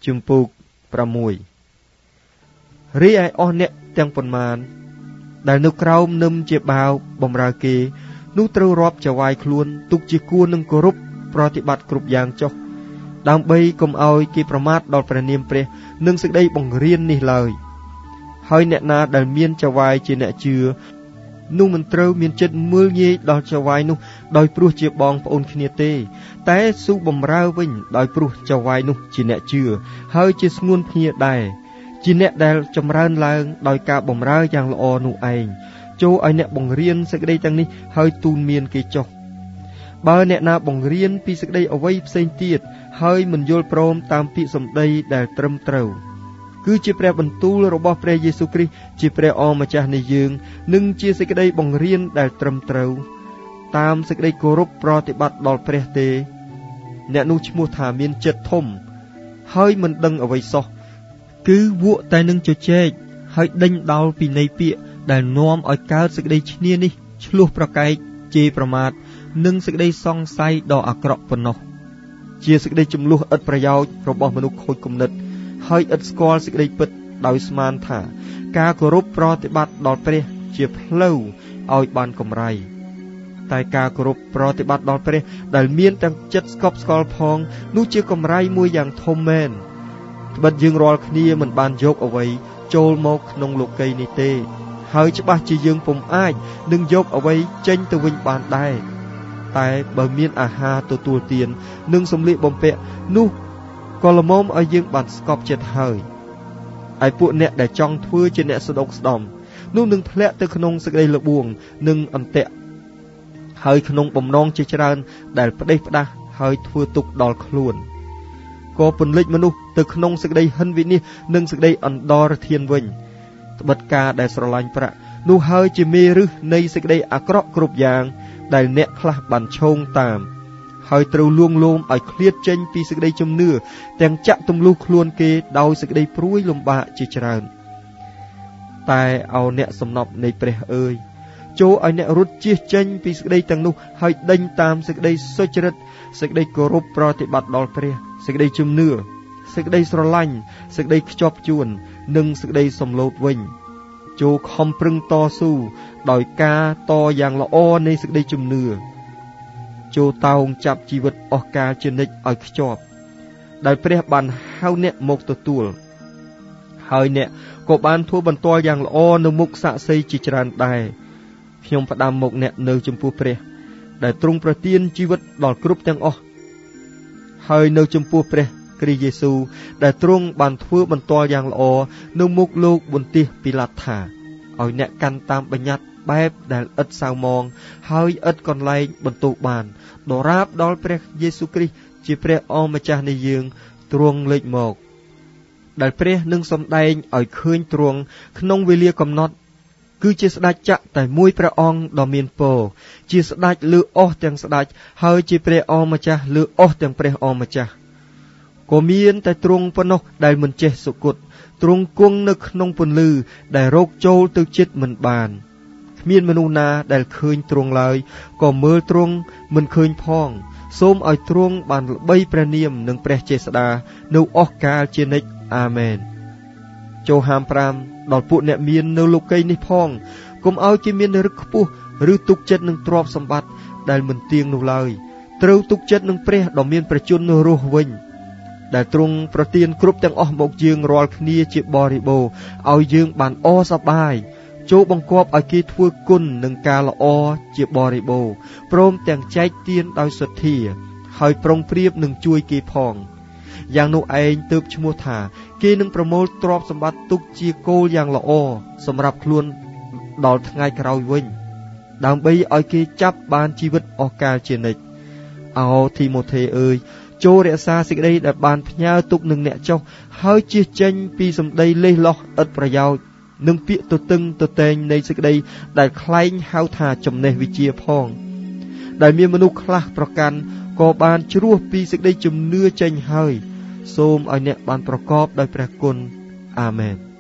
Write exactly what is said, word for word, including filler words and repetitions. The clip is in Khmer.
ជំពូកប្រាំមួយរីឯអស់អ្នកទាំងប៉ុន្មានដែលនៅក្រោមនឹមជាបាវបំរើគេនោះត្រូវរាប់ចវាយខ្លួនទុកជាគួរនឹងគោរពប្រតិបត្តិគ្រប់យ៉ាងចុះដើម្បីកុំឲ្យគេប្រមាថដល់ព្រះនាមព្រះនិងសេចក្តីបង្រៀននេះឡើយហើយអ្នកណាដែលមានចវាយជាអ្នកជឿនោះមិនត្រូវមានចិត្តមើលងាយដល់ចវាយនោះដោយព្រោះជាបងប្អូនគ្នាទេតែស៊ូបំរើវិញដោយព្រោះចវាយនោះជាអ្នកជឿហើយជាស្ងួនភ្ញាដែរជាអ្នកដែលចម្រើនឡើងដោយការបំរើយ៉ាងល្អនោះឯងចូលឲ្យអ្នកបង្រៀនសេចក្តីទាំងនេះហើយទូនមានគេចុះបើអ្នកណាបង្រៀនពីសេចក្តីអ្វីផ្សេងទៀតហើយមិនយល់ព្រមតាមពាក្យសម្ដីដែលត្រឹមត្រូវគឺជាព្រះបន្ទូលរបស់ព្រះយេស៊ូវគ្រីស្ទជាព្រះអម្ចាស់នៃយើងនិងជាសេចក្តីបង្រៀនដែលត្រឹមត្រូវតាមសេចក្តីគោរពប្រតិបត្តិដល់ព្រះទេអ្នកនោះឈ្មោះថាមានចិត្តធំហើយមិនដឹងអ្វីសោះគឺវក់តែនឹងជជែកហើយដេញដោលពីន័យពាក្យដែលនាំឲ្យកើតសេចក្តីឈ្នានេះឆ្លោះប្រកែកជេរប្រមាថនិងសេចក្តីសង្ស័យដ៏អាក្រក់ប៉ុណ្ណោះជាសេចក្តីចំនួនឥតប្រយោជន៍របស់មនុស្សខូចគំនិតហើយឥតស្គាល់សេចក្តីពិតដោយស្មានថាការគោរពប្រតិបត្តិដល់ព្រះជាផ្លូវឲ្យបានកម្រៃតែការគោរពប្រតិបត្តិដល់ព្រះដែលមានទាំងចិត្តស្កប់ស្កល់ផងនោះជាកម្រៃមួយយ៉ាងធំមែនត្បិតយើងរាល់គ្នាមិនបានយកអ្វីចូលមកក្នុងលោកីយ៍នេះទេហើយច្បាស់ជាយើងពុំអាចនឹងយកអ្វីចេញទៅវិញបានដែរតែបើមានអាហារទទួលទាននិងសម្លៀកបំពាក់នោះក៏ល្មមឲ្យយើងបានស្កប់ចិត្តហើយឯពួកអ្នកដែលចង់ធ្វើជាអ្នកស្ដុកស្ដំនោះនឹងធ្លាក់ទៅក្នុងសេចក្តីល្បួងនិងអន្ទាក់ហើយក្នុងបំណងជាច្រើនដែលផ្ដេសផ្ដាស់ហើយធ្វើទុកដល់ខ្លួនក៏ពន្លិចមនុស្សទៅក្នុងសេចក្តីហិនវិនិច្ឆ័យនិងសេចក្តីអន្តរធានវិញត្បិតការដែលស្រឡាញ់ប្រាក់នោះហើយជាមេរឹសនៃសេចក្តីអាក្រក់គ្រប់យ៉ាងដែលអ្នកខ្លះបានឈោងតាមហើយត្រូវលួងលោមឲ្យឃ្លាតចេញពីសេចក្តីជំនឿទាំងចាក់ទម្លុះខ្លួនគេដោយសេចក្តីព្រួយលំបាកជាច្រើនតែឲ្យអ្នកសំណប់នៃព្រះអើយចូលឲ្យអ្នករត់ជៀសចេញពីសេចក្តីទាំងនោះហើយដេញតាមសេចក្តីសុចរិតសេចក្តីគោរពប្រតិបត្តិដល់ព្រះសេចក្តីជំនឿសេចក្តីស្រឡាញ់សេចក្តីខ្ជាប់ខ្ជួននិងសេចក្តីសំឡូតវិញចូលខំប្រឹងតស៊ូដោយការតយ៉ាងល្អនៃសេចក្តីជំនឿចូលតោងចាប់ជីវិតអស់កាលជានិច្ចឲ្យខ្ជាប់ដែលព្រះបានហៅអ្នកមកទទួលហើយអ្នកក៏បានធ្វើបន្ទាល់យ៉ាងល្អនៅមុខសាក្សីជាច្រើនដែរខ្ញុំផ្ដាំមកអ្នកនៅចំពោះព្រះដែលទ្រង់ប្រទានជីវិតដល់គ្រប់ទាំងអស់ហើយនៅចំពោះព្រះគ្រីស្ទយេស៊ូវដែលទ្រង់បានធ្វើបន្ទាល់យ៉ាងល្អនៅមុខលោកបន្ទះពីឡាត់ថាឲ្យអ្នកកាន់តាមបញ្ញត្តិបែបដែលឥតសៅមងហើយឥតកន្លែងបន្ទោសបានដរាបដល់ព្រះយេស៊ូវគ្រីស្ទជាព្រះអម្ចាស់នៃយើងទ្រង់លេចមកដែលព្រះនឹងសម្ដែងឲ្យឃើញទ្រង់ក្នុងវេលាកំណត់គឺជាស្ដេចចក្រតែមួយព្រះអង្គដ៏មានពរជាស្ដេចលើអស់ទាំងស្ដេចហើយជាព្រះអម្ចាស់លើអស់ទាំងព្រះអម្ចាស់ក៏មានតែទ្រង់ប៉ុណ្ណោះដែលមិនចេះសុគតទ្រង់គង់នៅក្នុងពន្លឺដែលរកចូលទៅជិតមិនបានគ្មានមនុស្សណាដែលឃើញទ្រង់ឡើយក៏មើលទ្រង់មិនឃើញផងសូមឲ្យទ្រង់បានល្បីព្រះនាមនិងព្រះចេស្តានៅអស់កាលជានិច្ចអាមែនចូលហាមប្រាមដល់ពួកអ្នកមាននៅលោកីយ៍នេះផងកុំឲ្យគេមានរឹកខ្ពស់ឬទុកចិត្តនឹងទ្រព្យសម្បត្តិដែលមិនទៀងនោះឡើយត្រូវទុកចិត្តនឹងព្រះដ៏មានព្រះជន្មរស់វិញដែលទ្រង់ប្រទានគ្រប់ទាំងអស់មកយើងរាល់គ្នាជាបរិបូរណ៍ឲ្យយើងបានអរសប្បាយចូលបង្គាប់ឲ្យគេធ្វើគុណនឹងការល្អជាបរិបូរណ៍ព្រមទាំងចែកទានដោយសទ្ធាហើយប្រុងប្រៀបនឹងជួយគេផងយ៉ាងនោះឯងទើបឈ្មោះថាគេនឹងប្រមូលទ្រព្យសម្បត្តិទុកជាគោលយ៉ាងល្អសម្រាប់ខ្លួនដល់ថ្ងៃក្រោយវិញដើម្បីឲ្យគេចាប់បានជីវិតអស់កាលជានិច្ចអោធីម៉ូថេអើយចូលរក្សាសេចក្តីដែលបានផ្ញើទុកនឹងអ្នកចុះហើយជៀសចេញពីសម្ដីលេសលោះឥតប្រយោជន៍និងពាក្យទទឹងទតែងនៃសេចក្តីដែលក្លែងហៅថាចំណេះវិជ្ជាផងដែលមានមនុស្សខ្លះប្រកាន់ក៏បានជ្រោះពីសេចក្តីជំនឿចេញហើយសូមឲ្យអ្នកបានប្រកបដោយព្រះគុណអាមែន